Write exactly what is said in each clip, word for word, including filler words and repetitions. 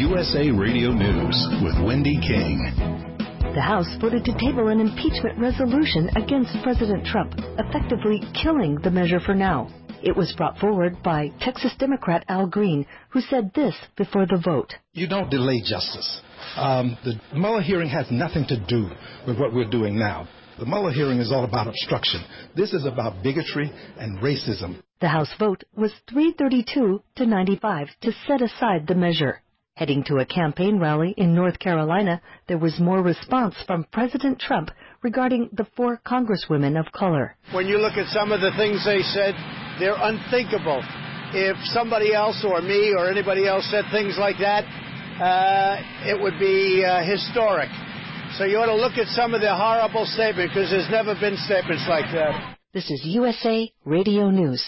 U S A Radio News with Wendy King. The House voted to table an impeachment resolution against President Trump, effectively killing the measure for now. It was brought forward by Texas Democrat Al Green, who said this before the vote. You don't delay justice. Um, the Mueller hearing has nothing to do with what we're doing now. The Mueller hearing is all about obstruction. This is about bigotry and racism. The House vote was three thirty-two to ninety-five to set aside the measure. Heading to a campaign rally in North Carolina, there was more response from President Trump regarding the four congresswomen of color. When you look at some of the things they said, they're unthinkable. If somebody else or me or anybody else said things like that, uh, it would be uh, historic. So you ought to look at some of the horrible statements, because there's never been statements like that. This is U S A Radio News.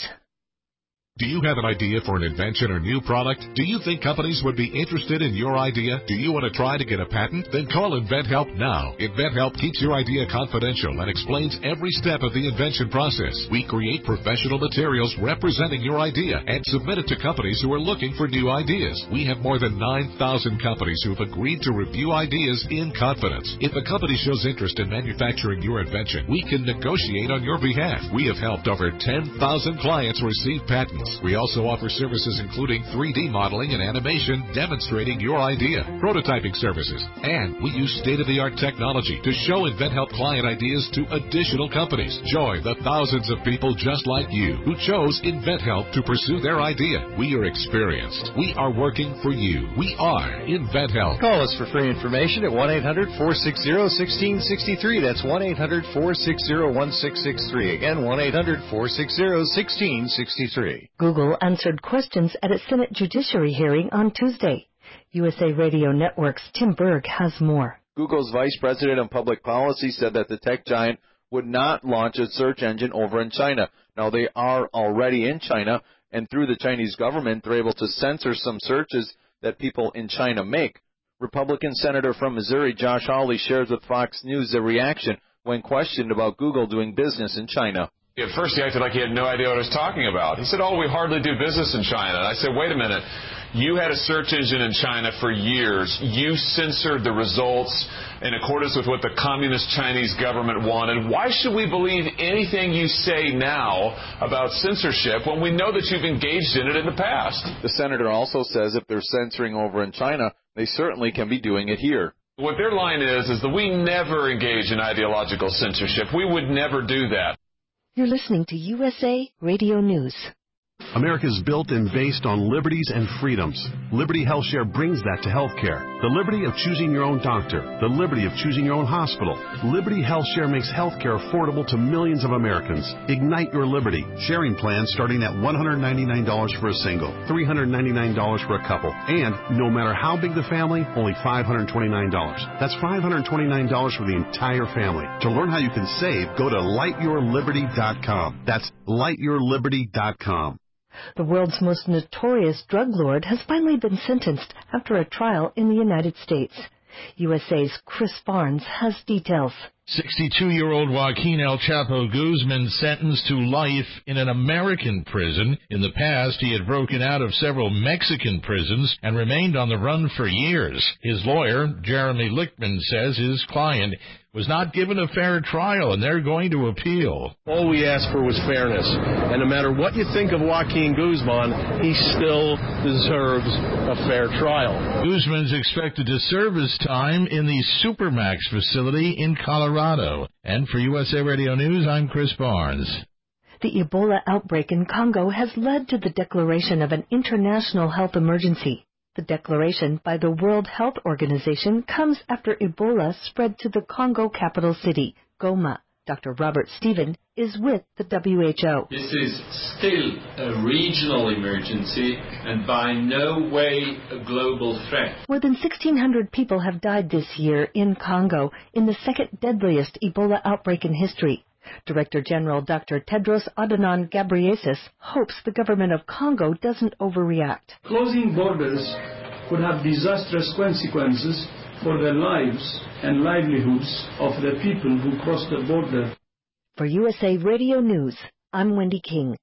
Do you have an idea for an invention or new product? Do you think companies would be interested in your idea? Do you want to try to get a patent? Then call InventHelp now. InventHelp keeps your idea confidential and explains every step of the invention process. We create professional materials representing your idea and submit it to companies who are looking for new ideas. We have more than nine thousand companies who have agreed to review ideas in confidence. If a company shows interest in manufacturing your invention, we can negotiate on your behalf. We have helped over ten thousand clients receive patents. We also offer services including three D modeling and animation demonstrating your idea, prototyping services, and we use state-of-the-art technology to show InventHelp client ideas to additional companies. Join the thousands of people just like you who chose InventHelp to pursue their idea. We are experienced. We are working for you. We are InventHelp. Call us for free information at one eight hundred four six zero one six six three. That's one eight hundred four six zero one six six three. Again, one eight hundred four six zero one six six three. Google answered questions at its Senate Judiciary hearing on Tuesday. U S A Radio Network's Tim Berg has more. Google's Vice President of Public Policy said that the tech giant would not launch a search engine over in China. Now, they are already in China, and through the Chinese government, they're able to censor some searches that people in China make. Republican Senator from Missouri, Josh Hawley, shares with Fox News a reaction when questioned about Google doing business in China. At first, he acted like he had no idea what I was talking about. He said, oh, we hardly do business in China. And I said, wait a minute. You had a search engine in China for years. You censored the results in accordance with what the communist Chinese government wanted. Why should we believe anything you say now about censorship when we know that you've engaged in it in the past? The senator also says if they're censoring over in China, they certainly can be doing it here. What their line is, is that we never engage in ideological censorship. We would never do that. You're listening to U S A Radio News. America is built and based on liberties and freedoms. Liberty HealthShare brings that to healthcare. The liberty of choosing your own doctor. The liberty of choosing your own hospital. Liberty HealthShare makes healthcare affordable to millions of Americans. Ignite your liberty. Sharing plans starting at one hundred ninety-nine dollars for a single, three hundred ninety-nine dollars for a couple, and no matter how big the family, only five hundred twenty-nine dollars. That's five hundred twenty-nine dollars for the entire family. To learn how you can save, go to light your liberty dot com. That's light your liberty dot com. The world's most notorious drug lord has finally been sentenced after a trial in the United States. U S A's Chris Barnes has details. sixty-two-year-old Joaquin El Chapo Guzman sentenced to life in an American prison. In the past, he had broken out of several Mexican prisons and remained on the run for years. His lawyer, Jeremy Lichtman, says his client was not given a fair trial, and they're going to appeal. All we asked for was fairness. And no matter what you think of Joaquin Guzman, he still deserves a fair trial. Guzman's expected to serve his time in the Supermax facility in Colorado. And for U S A Radio News, I'm Chris Barnes. The Ebola outbreak in Congo has led to the declaration of an international health emergency. The declaration by the World Health Organization comes after Ebola spread to the Congo capital city, Goma. Doctor Robert Stephen is with the W H O. This is still a regional emergency and by no way a global threat. More than sixteen hundred people have died this year in Congo in the second deadliest Ebola outbreak in history. Director General Doctor Tedros Adhanom Ghebreyesus hopes the government of Congo doesn't overreact. Closing borders could have disastrous consequences for the lives and livelihoods of the people who cross the border. For U S A Radio News, I'm Wendy King.